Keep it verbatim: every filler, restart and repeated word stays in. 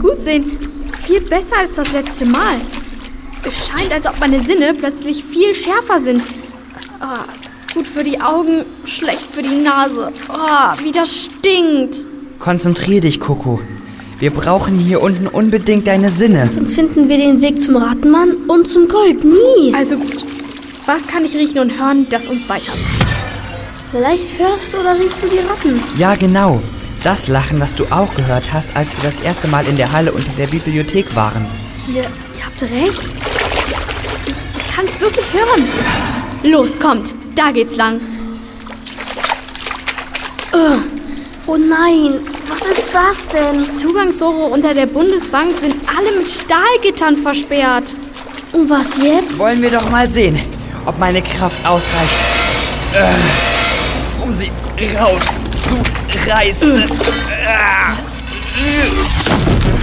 gut sehen. Viel besser als das letzte Mal. Es scheint, als ob meine Sinne plötzlich viel schärfer sind. Ah, gut für die Augen, schlecht für die Nase. Ah, wie das stinkt. Konzentrier dich, Coco. Wir brauchen hier unten unbedingt deine Sinne. Sonst finden wir den Weg zum Rattenmann und zum Gold nie. Also gut. Was kann ich riechen und hören, das uns weiterbringt? Vielleicht hörst oder riechst du die Ratten. Ja, genau. Das Lachen, das du auch gehört hast, als wir das erste Mal in der Halle unter der Bibliothek waren. Hier, ihr habt recht. Ich, ich kann's wirklich hören. Los, kommt. Da geht's lang. Uh, oh nein, was ist das denn? Die Zugangsrohre unter der Bundesbank sind alle mit Stahlgittern versperrt. Und was jetzt? Wollen wir doch mal sehen, ob meine Kraft ausreicht, äh, um sie rauszureißen. Äh.